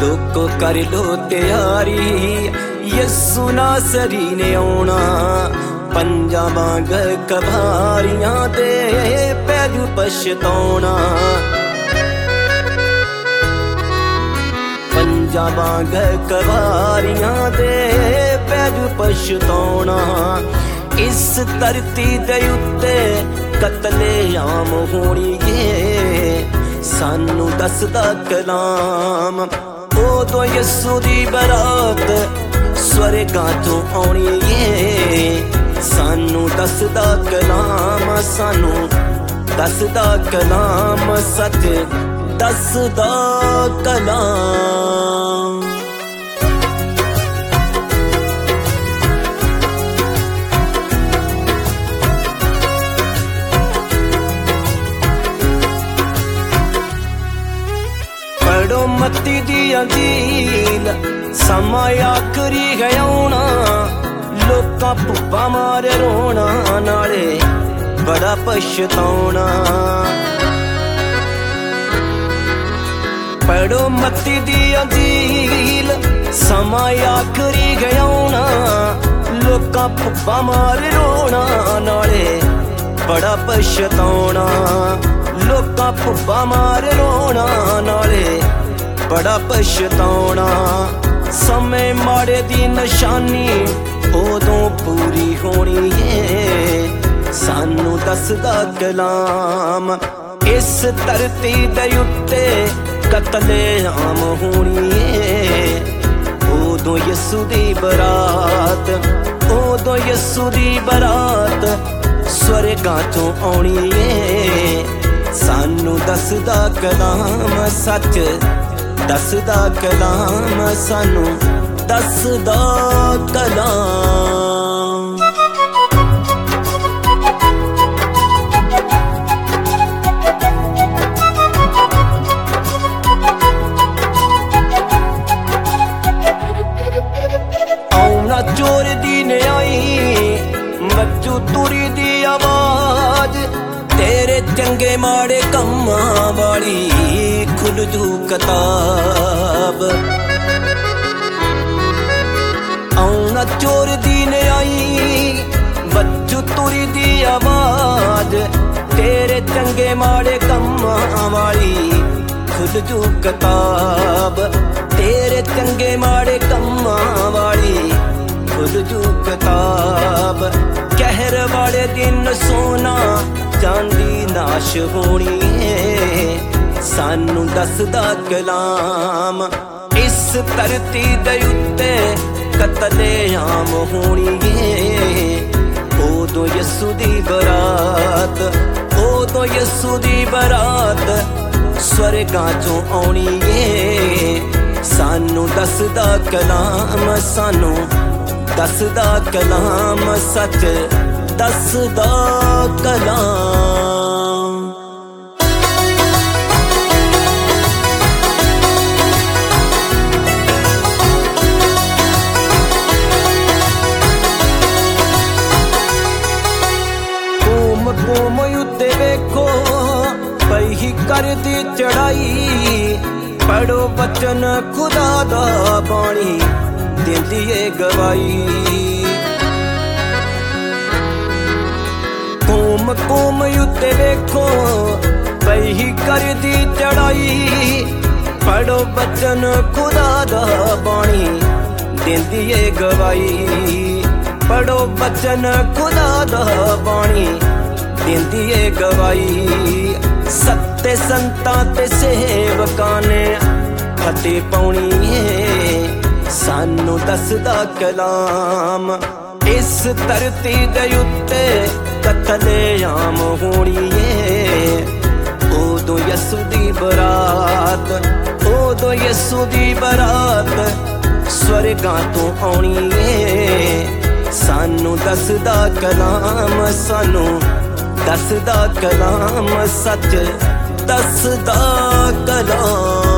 लोको कर लो तैयारी, यस्सु नासरी ने आउणा। पंजां वांग कवारियां दे पैजू पछताउणा। पंजां वांग कवारियां दे पैजू पछताउणा। इस धरती दे उत्ते कतले आम होनी है, सानू दसदा कलाम। उदों यस्सु दी बरात स्वर्गां तों आउणी है, सानू दसदा कलाम। सानू दसदा कलाम, सच दसदा कलाम। पढ़ो मत्ती दी अंजील, समा आखरी गया होना। लोकां भुब्बा मार रोना, नाले बड़ा पछताउणा। पढ़ो मत्ती दी अंजील, समा आखरी गया होना। लोकां भुब्बा मार रोना, नाले बड़ा पछताउणा। लोकां भुब्बा मार रोना, नाले बड़ा पछताउणा। समय माड़े दी निशानी उदों पूरी होनी है, सानू दसदा कलाम। इस धरती दे उत्ते कतले आम होनी है, उदों यस्सु दी बरात। उदों यस्सु दी बरात स्वर्गां तों आउणी है, सानू दसदा कलाम। सच दसदा कलाम, सानू दसदा कलाम। आउणा चोर दी न्याई, बच्चू तुरी दी आवाज। तेरे चंगे माड़े कम्मां वाली खुल जू किताब। आउणा चोर दी न्याई, बच्चू तुरी दी आवाज। तेरे चंगे माड़े कम्मां वाली खुल जू किताब। तेरे चंगे माड़े कम्मां वाली खुल जू किताब। कहर वाले दिन सोना चांदी नाश होनी है, सानू दसदा कलाम। इस धरती दे उत्ते कतले आम होनी है, उदों यस्सु दी बरात। उदों यस्सु दी बरात स्वर्गां चों आउणी है, सानू दसदा कलाम। सानू दसदा कलाम, सच दसदा कलाम। कौम कौम उत्ते वेखो पई करदी चढ़ाई। पढ़ो बचन खुदा दा, बाणी दिंदी ए गवाही। कौम कौम उत्ते वेखो पई करदी चढ़ाई। पढ़ो बचन खुदा दा, बाणी दिंदी ए गवाही। पढ़ो बचन खुदा दा, बाणी दिंदी ए गवाही। सत्ते संतां ते सेवकां ने फतेह पाउणी है, सानू दसदा कलाम। इस धरती दे उत्ते कतले आम होनी है, उदों यस्सु दी बरात। उदों यस्सु दी बरात स्वर्गां तों आउणी है, सानू दसदा कलाम। सानू दसदा कलाम, सच दसदा कलाम।